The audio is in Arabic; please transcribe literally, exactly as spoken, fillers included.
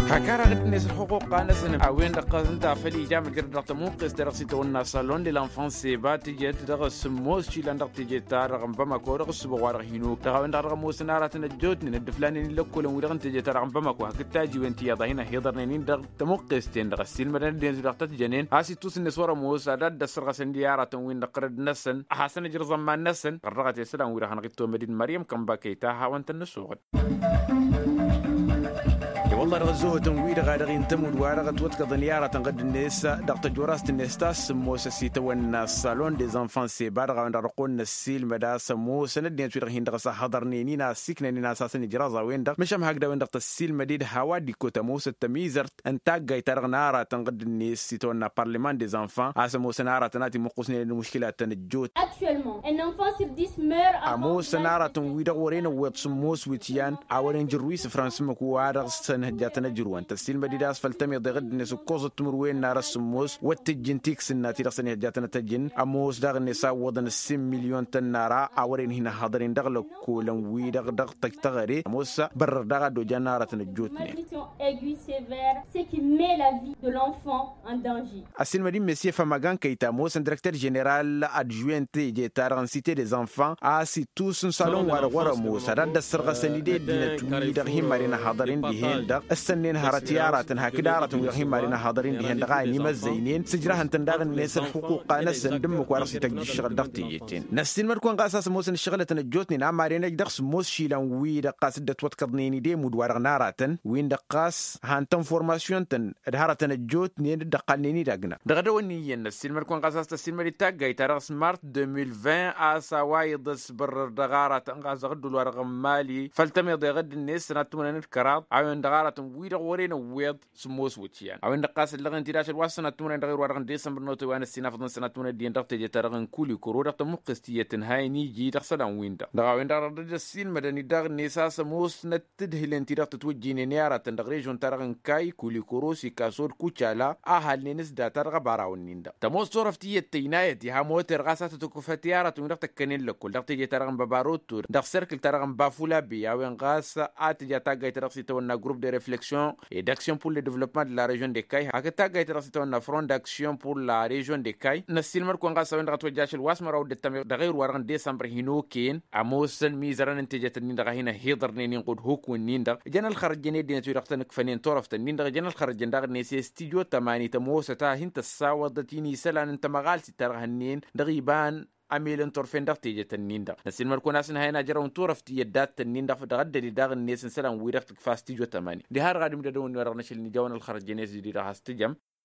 هكارا غد الناس الحقوق قانسن اوين دقازن تافلي جامل كر دقت موقس درسي تونا صالون دي لانفانس بات جيت دغس موس شي لاندق تيجي تارغم بما كو دغس بوار هينو دغاوين دغم موس نارات ندجوتني ندفلانين لكل ودغن تيجي تارغم بما كو هكتاجي وانت يا ضهينا هيدرنين دغت موقس تين دغس المدن دين دغت جنين اسي توس الناس ورا موس دد سرغسن ديارات وين دقرد نسن حسن جر زمان نسن رغت يسلام ويرا هنغتو مدين مريم كم باكيتا ها وانت النسوق والله رغزوه تنوير غادغين تمود وارغت وتك ضنيارة تنقد الناس دقت جوراست الناس موسسي تونا الصالون دي زانفان سي بارغا عند رقون السيل مدا سمو سند ني توير هين دغسا حضرني نينا سيكنا نينا اساسن جرازا وين دق مشام هكذا وين دقت السيل مديد هوا دي كوتا موس التميزر انتاق جاي ترغنارا تنقد الناس تونا بارلمان دي زانفان اسمو سنارا تناتي مقوسني المشكلات تنجوت actuellement un enfant sur dix meurt امو سنارا تنوير ورين ويتسموس ويتيان اورين جرويس فرانس مكو وارغ جاتنا جروان تسيل مديدا فلتمي ضغد نسو كوز تمروين نار السموس وتجنتيك سناتي رسني جاتنا تجن اموس داغ نسا ودن السم مليون تنارا اورين هنا حاضرين دغلو كولن وي دغ دغ تغري اموس بر دغ دو جنارة نجوتني ce qui met la vie de l'enfant en danger. Asil madi monsieur Famagan Keita Mos directeur général adjoint de Tarancité des enfants a si tous un salon war war Mos rad السرغه سنيدي دي دغ marina حاضرين دي هند السنين هرتيارات هكدارات ويهم مارينا حاضرين دي هندغاني مزينين سجرها تندغ الناس الحقوق ناس دمك ورسي تجي الشغل دقتيتين نسين مركون قاساس موسن الشغله تنجوتني نعم مارينا دقس موس شيلان وي دقاس دت وتكدنيني دي مدوار ناراتن وين دقاس هانتن فورماسيون تن دهاره تنجوتني دقالني دغنا دغدوني نسين مركون قاساس تسين مري تاغاي تارس مارت ألفين وعشرين اسا وايدس بر دغارات انغاز غدو الورغم مالي فلتمي دغد الناس نتمن كراب عين دغارات ويدا ورينا ويد سموس وتيان عين دقاس اللغن تيراش الواسنه تمن دغير ورغن ديسمبر نوتو وانا السنه فضن سنه تمن دين دغت جي ترغن كولي كرو دغت مقستيتن هاي ني جي دغسلان ويندا دغاوين دغ السين مدني دغ نيسا سموس نتدهلن تيرغت توجيني نيارا تندغريجون ترغن كاي كولي كروسي كاسور كوتشالا اهل نينس دا ترغ باراون نيندا تموس صرفتي التينايتي ها موتر غاسات تكفتيارا تمدغت كنين لكل دغت جي ترغن بباروتور دغ سيركل ترغن بافولا بيا وين غاس اتجا تاغاي ترغسي تونا groupe de réflexion et d'action pour le développement de la région des Cailles hakata gaita rasita na front d'action pour la région des Cailles na silmar ko ngasa wanda to jashil wasmara wadda tamir da gairu waran december hinokin amosan mizaran intijat ninda hina hidar nin qud hukun ninda janal kharjene din tu raqtan kfanin torafta ninda janal kharjan da ne si studio tamani tamosata hinta sawadatini salan inta magal sitarhanin dagiban أميل انتور فين دغتي جت النيندا نسين مركو ناس هنا جرون تورفتي يدات النيندا فدغد لي داغ الناس سلام ويرفت فاستيجو تماني دي هار غادي مددون ورغنش اللي جوان الخرج جنيز دي راح استجم